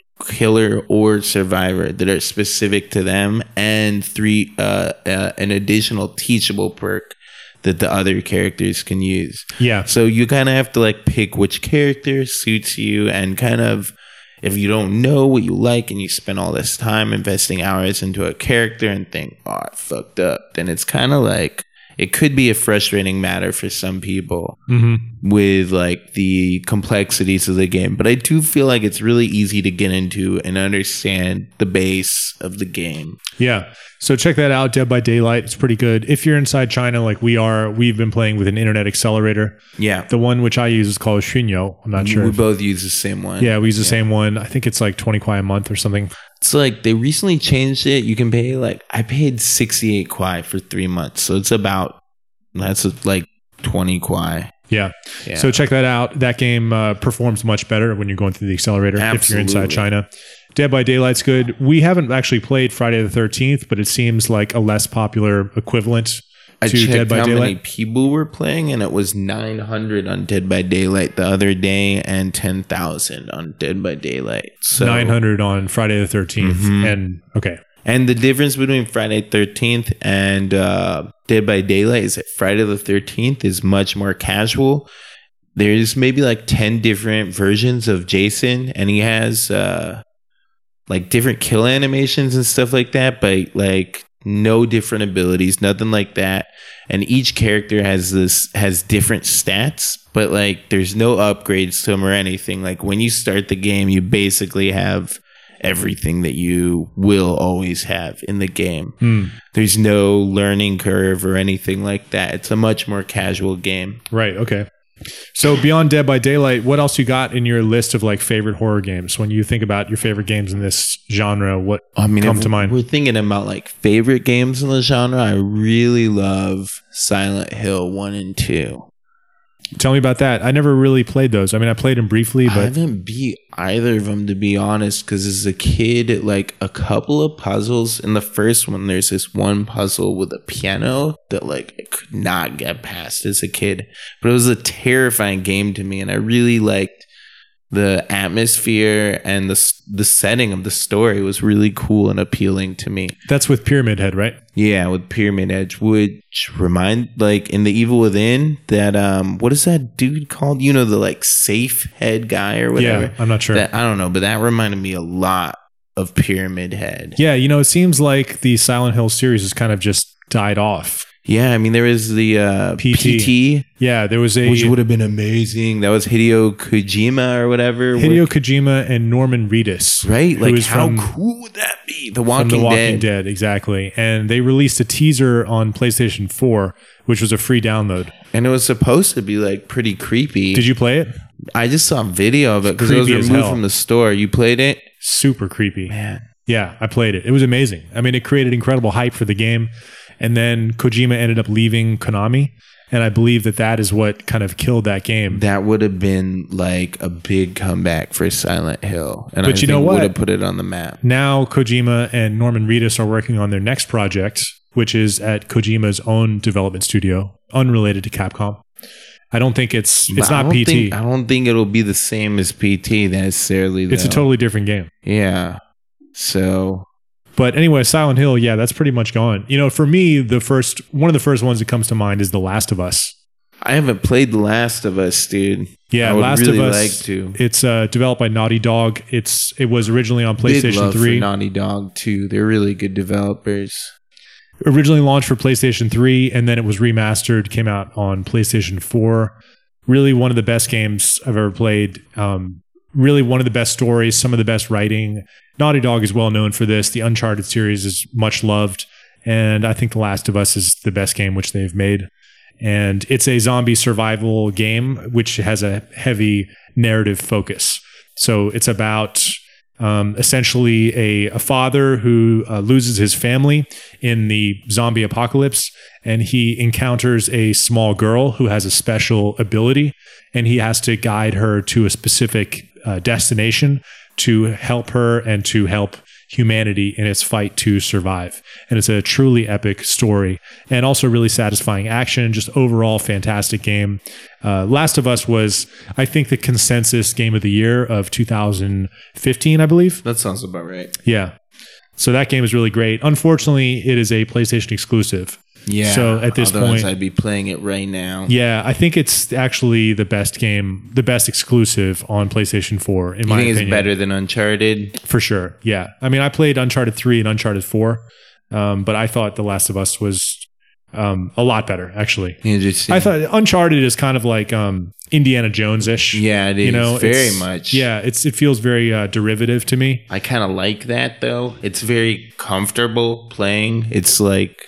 [SPEAKER 1] killer or survivor, that are specific to them, and three uh, uh an additional teachable perk that the other characters can use.
[SPEAKER 2] yeah.
[SPEAKER 1] So you kind of have to like pick which character suits you, and kind of, if you don't know what you like and you spend all this time investing hours into a character and think, oh, I fucked up, then it's kind of like, it could be a frustrating matter for some people
[SPEAKER 2] Mm-hmm.
[SPEAKER 1] with like the complexities of the game. But I do feel like it's really easy to get into and understand the base of the game.
[SPEAKER 2] Yeah. So check that out, Dead by Daylight. It's pretty good. If you're inside China like we are, we've been playing with an internet accelerator.
[SPEAKER 1] Yeah.
[SPEAKER 2] The one which I use is called Xunyo. I'm not sure.
[SPEAKER 1] We
[SPEAKER 2] if-
[SPEAKER 1] both use the same one.
[SPEAKER 2] yeah, we use the same one. I think it's like twenty kwai a month or something.
[SPEAKER 1] It's like they recently changed it. You can pay like, I paid sixty-eight kwai for three months. So it's about, that's like twenty kwai.
[SPEAKER 2] Yeah.
[SPEAKER 1] Yeah.
[SPEAKER 2] So check that out. That game uh, performs much better when you're going through the accelerator if you're inside
[SPEAKER 1] Absolutely.
[SPEAKER 2] China. Dead by Daylight's good. We haven't actually played Friday the thirteenth, but it seems like a less popular equivalent
[SPEAKER 1] I
[SPEAKER 2] to Dead
[SPEAKER 1] checked
[SPEAKER 2] by
[SPEAKER 1] how
[SPEAKER 2] Daylight.
[SPEAKER 1] many people were playing, and it was nine hundred on Dead by Daylight the other day, and ten thousand on Dead by Daylight. So
[SPEAKER 2] nine hundred on Friday the thirteenth.
[SPEAKER 1] Mhm.
[SPEAKER 2] And okay.
[SPEAKER 1] And the difference between Friday the thirteenth and uh, Dead by Daylight is that Friday the thirteenth is much more casual. There's maybe like ten different versions of Jason, and he has uh, like different kill animations and stuff like that, but like no different abilities, nothing like that. And each character has this has different stats, but like there's no upgrades to them or anything. Like when you start the game, you basically have everything that you will always have in the game.
[SPEAKER 2] Hmm.
[SPEAKER 1] There's no learning curve or anything like that. It's a much more casual game.
[SPEAKER 2] Right. Okay. So beyond Dead by Daylight, what else you got in your list of like favorite horror games? When you think about your favorite games in this genre, what
[SPEAKER 1] I mean,
[SPEAKER 2] come
[SPEAKER 1] if
[SPEAKER 2] to mind?
[SPEAKER 1] we're thinking about like favorite games in the genre, I really love Silent Hill one and two.
[SPEAKER 2] Tell me about that. I never really played those. I mean, I played them briefly,
[SPEAKER 1] I
[SPEAKER 2] but
[SPEAKER 1] haven't beat either of them, to be honest, because as a kid, like a couple of puzzles in the first one, there's this one puzzle with a piano that like I could not get past as a kid, but it was a terrifying game to me, and I really liked the atmosphere and the the setting of the story was really cool and appealing to me.
[SPEAKER 2] that's with Pyramid Head, right?
[SPEAKER 1] Yeah, with Pyramid Edge, which remind like in The Evil Within, that um, what is that dude called? You know, the like safe head guy or whatever.
[SPEAKER 2] Yeah, I'm not sure.
[SPEAKER 1] That, I don't know, but that reminded me a lot of Pyramid Head.
[SPEAKER 2] Yeah, you know, it seems like the Silent Hill series has kind of just died off.
[SPEAKER 1] Yeah, I mean, there was the uh,
[SPEAKER 2] P T.
[SPEAKER 1] P T,
[SPEAKER 2] Yeah, there was a
[SPEAKER 1] which would have been amazing. That was Hideo Kojima or whatever.
[SPEAKER 2] Hideo Kojima and Norman Reedus,
[SPEAKER 1] right?
[SPEAKER 2] who
[SPEAKER 1] Like,
[SPEAKER 2] is
[SPEAKER 1] how
[SPEAKER 2] from-
[SPEAKER 1] cool would that be? The
[SPEAKER 2] from
[SPEAKER 1] Walking,
[SPEAKER 2] The Walking
[SPEAKER 1] Dead.
[SPEAKER 2] Dead, exactly. And they released a teaser on PlayStation four, which was a free download.
[SPEAKER 1] And it was supposed to be like pretty creepy.
[SPEAKER 2] Did you play it?
[SPEAKER 1] I just saw a video of it because it was
[SPEAKER 2] Creepy as
[SPEAKER 1] removed
[SPEAKER 2] hell.
[SPEAKER 1] from the store. You played it?
[SPEAKER 2] Super creepy.
[SPEAKER 1] Man.
[SPEAKER 2] Yeah, I played it. It was amazing. I mean, it created incredible hype for the game. And then Kojima ended up leaving Konami. And I believe that that is what kind of killed that game.
[SPEAKER 1] That would have been like a big comeback for Silent Hill. And
[SPEAKER 2] But
[SPEAKER 1] I
[SPEAKER 2] you know
[SPEAKER 1] think
[SPEAKER 2] what?
[SPEAKER 1] would have put it on the map.
[SPEAKER 2] Now Kojima and Norman Reedus are working on their next project, which is at Kojima's own development studio, unrelated to Capcom. I don't think it's it's
[SPEAKER 1] But I
[SPEAKER 2] not
[SPEAKER 1] don't
[SPEAKER 2] P T.
[SPEAKER 1] Think, I don't think it'll be the same as P T necessarily.
[SPEAKER 2] It's a
[SPEAKER 1] though.
[SPEAKER 2] totally different game.
[SPEAKER 1] Yeah. So
[SPEAKER 2] But anyway, Silent Hill, yeah, that's pretty much gone. You know, for me, the first one of the first ones that comes to mind is The Last of Us.
[SPEAKER 1] I haven't played The Last of Us, dude.
[SPEAKER 2] Yeah,
[SPEAKER 1] I would
[SPEAKER 2] Last
[SPEAKER 1] really
[SPEAKER 2] of Us.
[SPEAKER 1] like to.
[SPEAKER 2] It's uh, developed by Naughty Dog. It's it was originally on
[SPEAKER 1] Big
[SPEAKER 2] PlayStation
[SPEAKER 1] love
[SPEAKER 2] three.
[SPEAKER 1] for Naughty Dog too. They're really good developers.
[SPEAKER 2] Originally launched for PlayStation three, and then it was remastered, came out on PlayStation four. Really one of the best games I've ever played. Um, really one of the best stories, some of the best writing. Naughty Dog is well known for this. The Uncharted series is much loved. And I think The Last of Us is the best game which they've made. And it's a zombie survival game, which has a heavy narrative focus. So it's about um, essentially a, a father who uh, loses his family in the zombie apocalypse. And he encounters a small girl who has a special ability. And he has to guide her to a specific uh, destination to help her and to help humanity in its fight to survive. And it's a truly epic story and also really satisfying action, just overall fantastic game. Uh, Last of Us was, I think, the consensus game of the year of two thousand fifteen, I believe.
[SPEAKER 1] That sounds about right.
[SPEAKER 2] Yeah. So that game is really great. Unfortunately, it is a PlayStation exclusive.
[SPEAKER 1] Yeah.
[SPEAKER 2] So at this
[SPEAKER 1] otherwise
[SPEAKER 2] point,
[SPEAKER 1] I'd be playing it right now.
[SPEAKER 2] Yeah, I think it's actually the best game, the best exclusive on PlayStation four, in
[SPEAKER 1] You
[SPEAKER 2] my
[SPEAKER 1] think
[SPEAKER 2] opinion.
[SPEAKER 1] it's better than Uncharted?
[SPEAKER 2] For sure. Yeah. I mean, I played Uncharted three and Uncharted four, um, but I thought The Last of Us was um, a lot better, actually.
[SPEAKER 1] Interesting.
[SPEAKER 2] I thought Uncharted is kind of like um, Indiana Jones-ish.
[SPEAKER 1] Yeah, it is.
[SPEAKER 2] You know,
[SPEAKER 1] very
[SPEAKER 2] it's-
[SPEAKER 1] much.
[SPEAKER 2] Yeah, it's it feels very uh, derivative to me.
[SPEAKER 1] I kind of like that, though. It's very comfortable playing. It's like,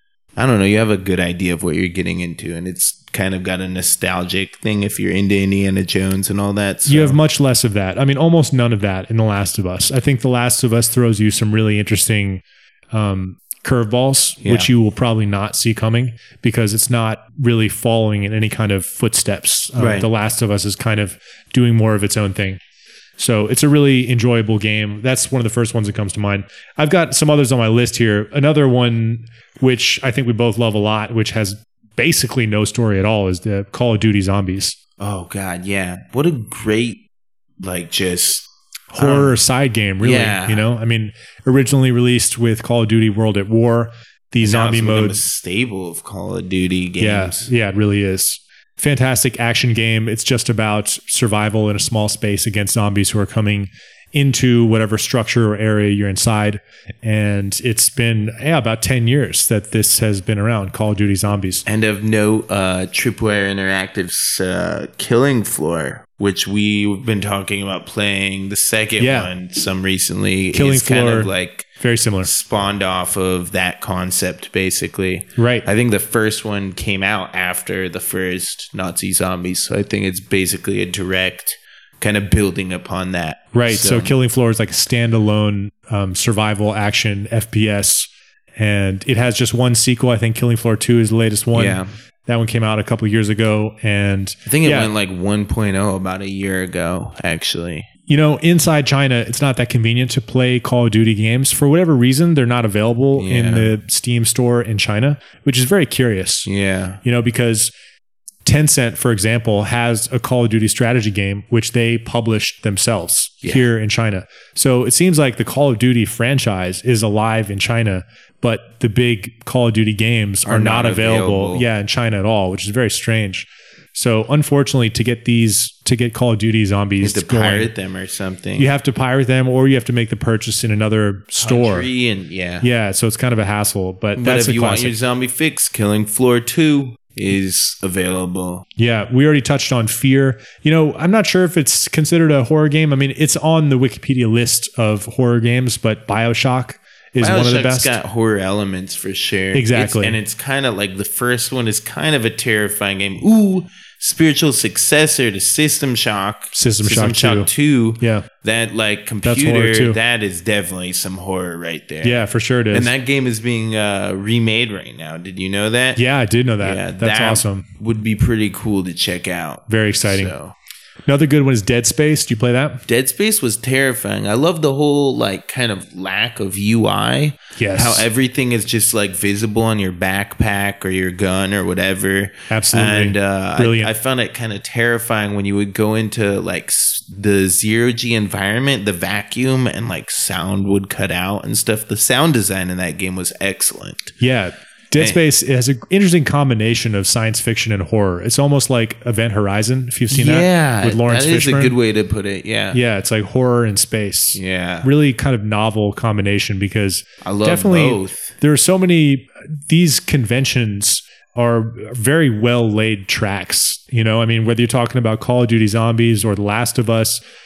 [SPEAKER 1] I don't know, you have a good idea of what you're getting into, and it's kind of got a nostalgic thing if you're into Indiana Jones and all that. So.
[SPEAKER 2] You have much less of that. I mean, almost none of that in The Last of Us. I think The Last of Us throws you some really interesting um, curveballs,
[SPEAKER 1] Yeah.
[SPEAKER 2] which you will probably not see coming because it's not really following in any kind of footsteps. Um,
[SPEAKER 1] Right.
[SPEAKER 2] The Last of Us is kind of doing more of its own thing. So it's a really enjoyable game. That's one of the first ones that comes to mind. I've got some others on my list here. Another one, which I think we both love a lot, which has basically no story at all, is the Call of Duty Zombies.
[SPEAKER 1] Oh, God, yeah. What a great, like, just...
[SPEAKER 2] Horror
[SPEAKER 1] um,
[SPEAKER 2] side game, really.
[SPEAKER 1] yeah.
[SPEAKER 2] You know, I mean, originally released with Call of Duty World at War, the
[SPEAKER 1] now
[SPEAKER 2] zombie
[SPEAKER 1] it's become a
[SPEAKER 2] mode.
[SPEAKER 1] staple of Call of Duty
[SPEAKER 2] Yeah,
[SPEAKER 1] games.
[SPEAKER 2] yeah, it really is. Fantastic action game. It's just about survival in a small space against zombies who are coming into whatever structure or area you're inside. And it's been, yeah, about ten years that this has been around, Call of Duty Zombies.
[SPEAKER 1] And of note, uh, Tripwire Interactive's uh, Killing Floor, which we've been talking about playing the second
[SPEAKER 2] Yeah.
[SPEAKER 1] one some recently.
[SPEAKER 2] Killing
[SPEAKER 1] is kind
[SPEAKER 2] Floor.
[SPEAKER 1] of like
[SPEAKER 2] Very similar.
[SPEAKER 1] spawned off of that concept, basically.
[SPEAKER 2] Right.
[SPEAKER 1] I think the first one came out after the first Nazi Zombies, so I think it's basically a direct kind of building upon that.
[SPEAKER 2] Right. So, Killing Floor is like a standalone um, survival action F P S. And it has just one sequel. I think Killing Floor two is the latest one.
[SPEAKER 1] Yeah.
[SPEAKER 2] That one came out a couple of years ago. And
[SPEAKER 1] I think it
[SPEAKER 2] yeah,
[SPEAKER 1] went like one point oh about a year ago, actually.
[SPEAKER 2] you know, inside China, it's not that convenient to play Call of Duty games. For whatever reason, they're not available
[SPEAKER 1] Yeah.
[SPEAKER 2] in the Steam store in China, which is very curious.
[SPEAKER 1] Yeah.
[SPEAKER 2] You know, because Tencent, for example, has a Call of Duty strategy game, which they published themselves
[SPEAKER 1] Yeah.
[SPEAKER 2] here in China. So it seems like the Call of Duty franchise is alive in China, but the big Call of Duty games are,
[SPEAKER 1] Are
[SPEAKER 2] not,
[SPEAKER 1] not
[SPEAKER 2] available,
[SPEAKER 1] available.
[SPEAKER 2] yeah, in China at all, which is very strange. So unfortunately, to get these, to get Call of Duty
[SPEAKER 1] You
[SPEAKER 2] Zombies
[SPEAKER 1] have to
[SPEAKER 2] going,
[SPEAKER 1] pirate them or something.
[SPEAKER 2] you have to pirate them, or you have to make the purchase in another store.
[SPEAKER 1] Country and yeah.
[SPEAKER 2] Yeah, so it's kind of a hassle, but,
[SPEAKER 1] But
[SPEAKER 2] that's
[SPEAKER 1] if
[SPEAKER 2] a
[SPEAKER 1] you want
[SPEAKER 2] classic.
[SPEAKER 1] your zombie fix, Killing Floor two is available.
[SPEAKER 2] Yeah, we already touched on Fear. You know, I'm not sure if it's considered a horror game. I mean, it's on the Wikipedia list of horror games, but BioShock is one of the
[SPEAKER 1] BioShock's
[SPEAKER 2] best.
[SPEAKER 1] got horror elements for sure.
[SPEAKER 2] Exactly.
[SPEAKER 1] It's- and it's kind of like the first one is kind of a terrifying game. Ooh, spiritual successor to System Shock.
[SPEAKER 2] System Shock
[SPEAKER 1] two.
[SPEAKER 2] Yeah.
[SPEAKER 1] That like
[SPEAKER 2] horror
[SPEAKER 1] computer,
[SPEAKER 2] too.
[SPEAKER 1] that is definitely some horror right there.
[SPEAKER 2] Yeah, for sure it is.
[SPEAKER 1] And that game is being uh, remade right now. Did you know that?
[SPEAKER 2] yeah, I did know that.
[SPEAKER 1] Yeah,
[SPEAKER 2] That's
[SPEAKER 1] that
[SPEAKER 2] awesome.
[SPEAKER 1] Would be pretty cool to check out.
[SPEAKER 2] Very exciting.
[SPEAKER 1] So.
[SPEAKER 2] Another good one is Dead Space. Do you play that?
[SPEAKER 1] Dead Space was terrifying. I love the whole like kind of lack of U I.
[SPEAKER 2] Yes.
[SPEAKER 1] How everything is just like visible on your backpack or your gun or whatever.
[SPEAKER 2] Absolutely.
[SPEAKER 1] And uh,
[SPEAKER 2] Brilliant.
[SPEAKER 1] I, I found it kind of terrifying when you would go into like s- the zero G environment, the vacuum, and like sound would cut out and stuff. The sound design in that game was excellent.
[SPEAKER 2] Yeah. Dead
[SPEAKER 1] Hey.
[SPEAKER 2] Space has an interesting combination of science fiction and horror. It's almost like Event Horizon, if you've seen that with Lawrence
[SPEAKER 1] that is
[SPEAKER 2] Fishburne.
[SPEAKER 1] a good way to put it. Yeah.
[SPEAKER 2] Yeah, it's like horror in space.
[SPEAKER 1] Yeah.
[SPEAKER 2] Really kind of novel combination because
[SPEAKER 1] I love
[SPEAKER 2] definitely
[SPEAKER 1] both.
[SPEAKER 2] there are so many, these conventions are very well laid tracks. You know, I mean, whether you're talking about Call of Duty Zombies or The Last of Us,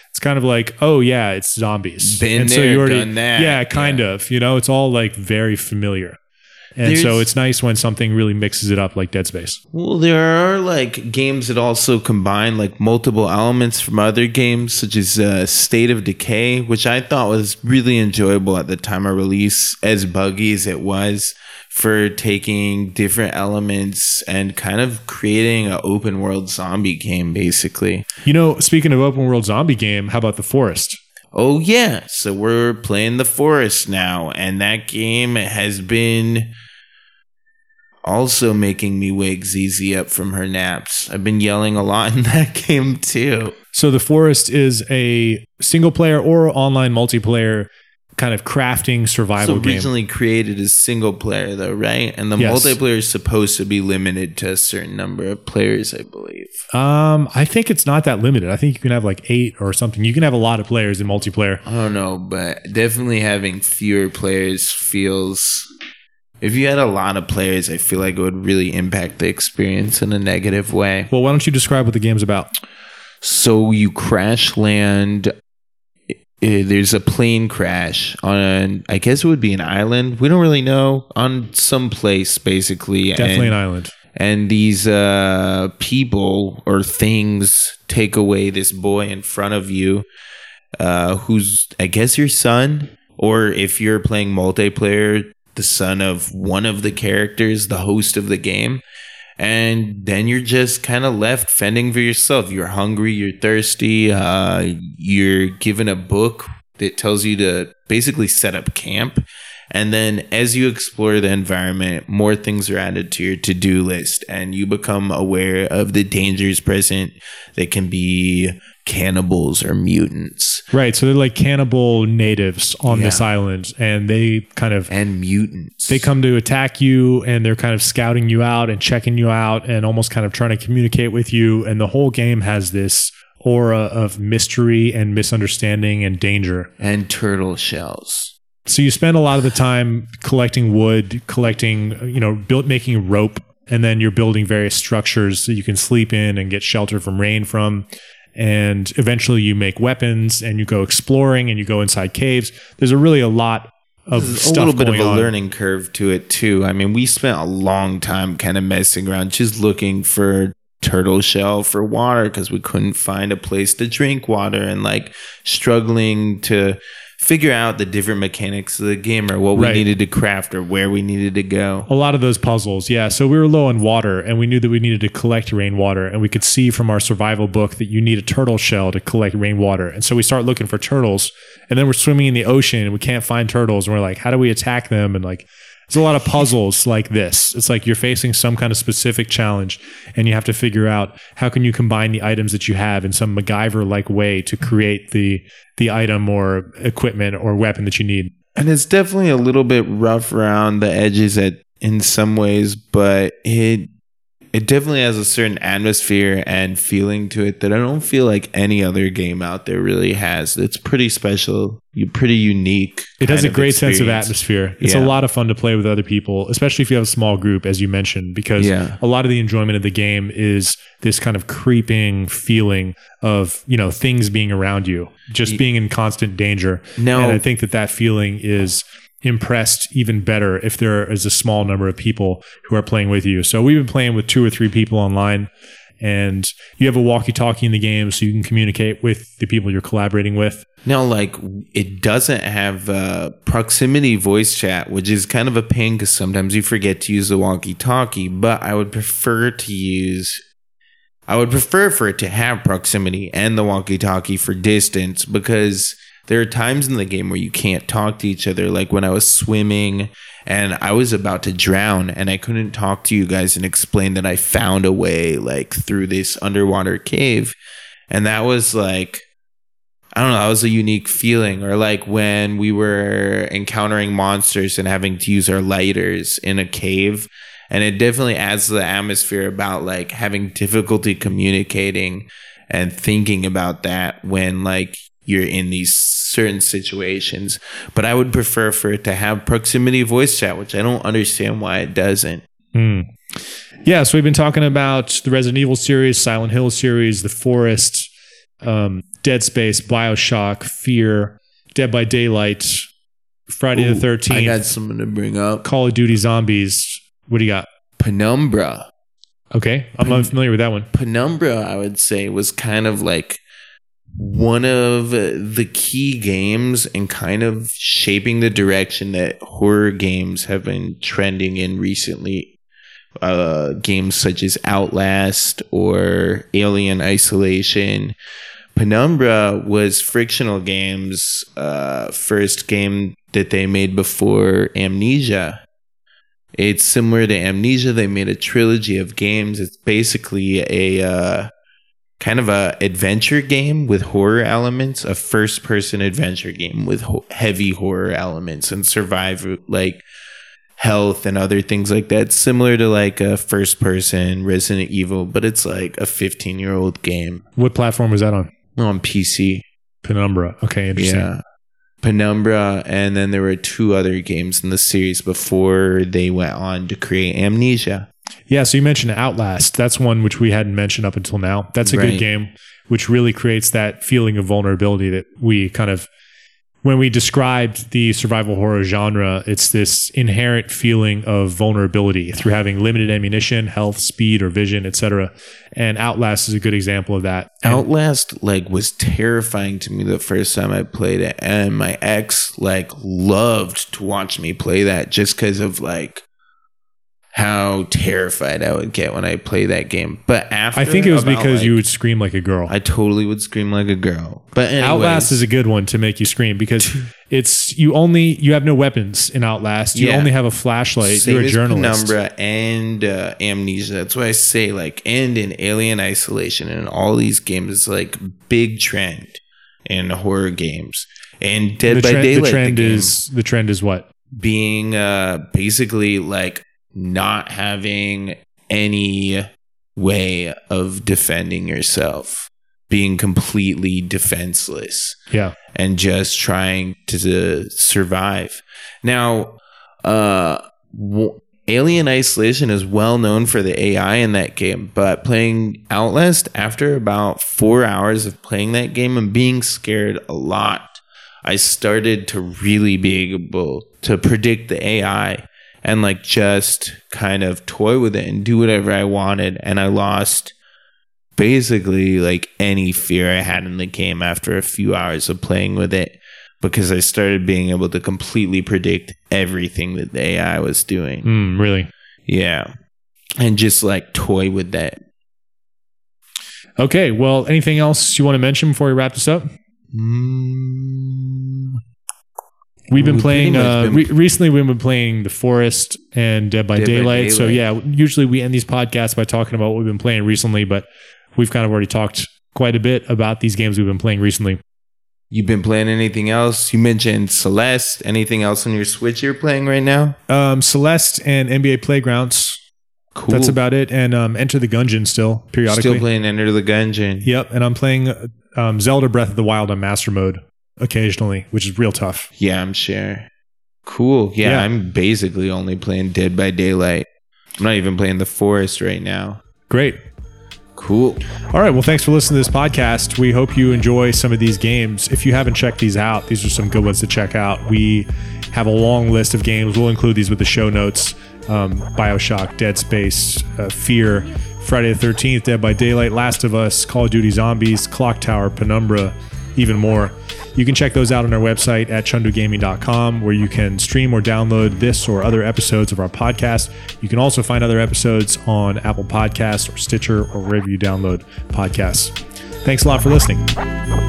[SPEAKER 2] It's kind of like, oh yeah, it's zombies.
[SPEAKER 1] Been
[SPEAKER 2] and
[SPEAKER 1] there,
[SPEAKER 2] so you already,
[SPEAKER 1] done that.
[SPEAKER 2] Yeah, kind yeah. of. You know, it's all like very familiar. And
[SPEAKER 1] There's,
[SPEAKER 2] so it's nice when something really mixes it up like Dead Space.
[SPEAKER 1] Well, there are like games that also combine like multiple elements from other games, such as uh, State of Decay, which I thought was really enjoyable at the time of release, as buggy as it was, for taking different elements and kind of creating an open world zombie game, basically.
[SPEAKER 2] You know, speaking of open world zombie game, how about The Forest?
[SPEAKER 1] Oh, yeah. So we're playing The Forest now, and that game has been also making me wake Z Z up from her naps. I've been yelling a lot in that game, too.
[SPEAKER 2] So The Forest is a single player or online multiplayer kind of crafting survival
[SPEAKER 1] so
[SPEAKER 2] game.
[SPEAKER 1] originally created as single player, though, right? And the
[SPEAKER 2] yes.
[SPEAKER 1] multiplayer is supposed to be limited to a certain number of players, I believe.
[SPEAKER 2] Um, I think it's not that limited. I think you can have like eight or something. You can have a lot of players in multiplayer.
[SPEAKER 1] I don't know, but definitely having fewer players feels... If you had a lot of players, I feel like it would really impact the experience in a negative way.
[SPEAKER 2] Well, why don't you describe what the game's about?
[SPEAKER 1] So you crash land... There's a plane crash on, I guess it would be an island. We don't really know. On some place, basically.
[SPEAKER 2] Definitely
[SPEAKER 1] and,
[SPEAKER 2] an island.
[SPEAKER 1] And these uh, people or things take away this boy in front of you, uh, who's, I guess, your son. Or if you're playing multiplayer, the son of one of the characters, the host of the game. And then you're just kind of left fending for yourself. You're hungry, you're thirsty, uh, you're given a book that tells you to basically set up camp. And then as you explore the environment, more things are added to your to-do list, and you become aware of the dangers present that can be cannibals or mutants.
[SPEAKER 2] Right. So they're like cannibal natives on yeah. this island, and they kind of...
[SPEAKER 1] And mutants.
[SPEAKER 2] They come to attack you, and they're kind of scouting you out and checking you out and almost kind of trying to communicate with you. And the whole game has this aura of mystery and misunderstanding and danger.
[SPEAKER 1] And turtle shells.
[SPEAKER 2] So you spend a lot of the time collecting wood, collecting, you know, built, making rope, and then you're building various structures that you can sleep in and get shelter from rain from. And eventually you make weapons and you go exploring and you go inside caves. There's a really a lot of
[SPEAKER 1] There's
[SPEAKER 2] stuff
[SPEAKER 1] a little bit of a
[SPEAKER 2] on.
[SPEAKER 1] learning curve to it too. I mean, we spent a long time kind of messing around, just looking for turtle shell for water because we couldn't find a place to drink water, and like struggling to figure out the different mechanics of the game or what we
[SPEAKER 2] right.
[SPEAKER 1] needed to craft or where we needed to go.
[SPEAKER 2] A lot of those puzzles, yeah. So we were low on water, and we knew that we needed to collect rainwater, and we could see from our survival book that you need a turtle shell to collect rainwater. And so we start looking for turtles, and then we're swimming in the ocean and we can't find turtles, and we're like, how do we attack them? And like, there's a lot of puzzles like this. It's like you're facing some kind of specific challenge, and you have to figure out how can you combine the items that you have in some MacGyver-like way to create the the item or equipment or weapon that you need.
[SPEAKER 1] And it's definitely a little bit rough around the edges at in some ways, but it it definitely has a certain atmosphere and feeling to it that I don't feel like any other game out there really has. It's pretty special, pretty unique.
[SPEAKER 2] It has a great
[SPEAKER 1] experience.
[SPEAKER 2] sense of atmosphere. It's
[SPEAKER 1] yeah.
[SPEAKER 2] a lot of fun to play with other people, especially if you have a small group, as you mentioned, because
[SPEAKER 1] yeah.
[SPEAKER 2] a lot of the enjoyment of the game is this kind of creeping feeling of, you know, things being around you, just being in constant danger.
[SPEAKER 1] No.
[SPEAKER 2] And I think that that feeling is impressed even better if there is a small number of people who are playing with you. So we've been playing with two or three people online, and you have a walkie-talkie in the game so you can communicate with the people you're collaborating with.
[SPEAKER 1] Now, like, it doesn't have uh, proximity voice chat, which is kind of a pain because sometimes you forget to use the walkie-talkie, but I would prefer to use... I would prefer for it to have proximity and the walkie-talkie for distance, because there are times in the game where you can't talk to each other. Like when I was swimming and I was about to drown and I couldn't talk to you guys and explain that I found a way like through this underwater cave. And that was like, I don't know, that was a unique feeling. Or like when we were encountering monsters and having to use our lighters in a cave. And it definitely adds to the atmosphere about like having difficulty communicating and thinking about that when like you're in these certain situations. But I would prefer for it to have proximity voice chat, which I don't understand why it doesn't.
[SPEAKER 2] Mm. Yeah, so we've been talking about the Resident Evil series, Silent Hill series, The Forest. Um, Dead Space, BioShock, Fear, Dead by Daylight, Friday Ooh, the thirteenth.
[SPEAKER 1] I got something to bring up.
[SPEAKER 2] Call of Duty Zombies. What do you got?
[SPEAKER 1] Penumbra.
[SPEAKER 2] Okay, I'm Pen- unfamiliar with that one.
[SPEAKER 1] Penumbra, I would say, was kind of like one of the key games and kind of shaping the direction that horror games have been trending in recently. Uh, games such as Outlast or Alien Isolation. Penumbra was Frictional Games' uh, first game that they made before Amnesia. It's similar to Amnesia. They made a trilogy of games. It's basically a uh, kind of a adventure game with horror elements, a first-person adventure game with ho- heavy horror elements and survival, like health and other things like that. Similar to like a first-person Resident Evil, but it's like a fifteen-year-old game.
[SPEAKER 2] What platform was that on?
[SPEAKER 1] On P C.
[SPEAKER 2] Penumbra. Okay, interesting.
[SPEAKER 1] Yeah. Penumbra, and then there were two other games in the series before they went on to create Amnesia.
[SPEAKER 2] Yeah, so you mentioned Outlast. That's one which we hadn't mentioned up until now. That's a right. good game, which really creates that feeling of vulnerability that we kind of, when we described the survival horror genre, it's this inherent feeling of vulnerability through having limited ammunition, health, speed, or vision, et cetera. And Outlast is a good example of that.
[SPEAKER 1] Outlast like was terrifying to me the first time I played it, and my ex like loved to watch me play that just because of like how terrified I would get when I play that game. But after,
[SPEAKER 2] I think it was
[SPEAKER 1] about,
[SPEAKER 2] because
[SPEAKER 1] like,
[SPEAKER 2] you would scream like a girl.
[SPEAKER 1] I totally would scream like a girl. But anyways,
[SPEAKER 2] Outlast is a good one to make you scream because it's you only you have no weapons in Outlast. You
[SPEAKER 1] yeah.
[SPEAKER 2] only have a flashlight.
[SPEAKER 1] Same
[SPEAKER 2] You're a journalist.
[SPEAKER 1] Penumbra and uh, Amnesia. That's why I say like, and in Alien Isolation and all these games, it's like big trend in horror games. And Dead
[SPEAKER 2] the
[SPEAKER 1] by
[SPEAKER 2] trend,
[SPEAKER 1] Daylight,
[SPEAKER 2] the trend
[SPEAKER 1] the
[SPEAKER 2] is the trend is what
[SPEAKER 1] being uh, basically like not having any way of defending yourself, being completely defenseless.
[SPEAKER 2] Yeah.
[SPEAKER 1] And just trying to, to survive. Now, uh, w- Alien Isolation is well known for the A I in that game, but playing Outlast, after about four hours of playing that game and being scared a lot, I started to really be able to predict the A I and like just kind of toy with it and do whatever I wanted. And I lost basically like any fear I had in the game after a few hours of playing with it, because I started being able to completely predict everything that the A I was doing.
[SPEAKER 2] Mm, really?
[SPEAKER 1] Yeah. And just like toy with that.
[SPEAKER 2] Okay. Well, anything else you want to mention before we wrap this up?
[SPEAKER 1] Mm.
[SPEAKER 2] We've been
[SPEAKER 1] We've
[SPEAKER 2] playing, uh,
[SPEAKER 1] been
[SPEAKER 2] re- recently we've been playing The Forest and Dead by
[SPEAKER 1] Dead by
[SPEAKER 2] Daylight.
[SPEAKER 1] Daylight.
[SPEAKER 2] So yeah, usually we end these podcasts by talking about what we've been playing recently, but we've kind of already talked quite a bit about these games we've been playing recently.
[SPEAKER 1] You've been playing anything else? You mentioned Celeste. Anything else on your Switch you're playing right now?
[SPEAKER 2] Um, Celeste and N B A Playgrounds.
[SPEAKER 1] Cool.
[SPEAKER 2] That's about it. And um, Enter the Gungeon still, periodically.
[SPEAKER 1] Still playing Enter the Gungeon.
[SPEAKER 2] Yep. And I'm playing um, Zelda Breath of the Wild on Master Mode occasionally, which is real tough.
[SPEAKER 1] Yeah, I'm sure. Cool. Yeah, yeah, I'm basically only playing Dead by Daylight. I'm not even playing The Forest right now.
[SPEAKER 2] Great.
[SPEAKER 1] Cool.
[SPEAKER 2] All right. Well, thanks for listening to this podcast. We hope you enjoy some of these games. If you haven't checked these out, these are some good ones to check out. We have a long list of games. We'll include these with the show notes. Um, BioShock, Dead Space, uh, Fear, Friday the thirteenth, Dead by Daylight, Last of Us, Call of Duty Zombies, Clock Tower, Penumbra, even more. You can check those out on our website at chundu gaming dot com, where you can stream or download this or other episodes of our podcast. You can also find other episodes on Apple Podcasts or Stitcher or wherever you download podcasts. Thanks a lot for listening.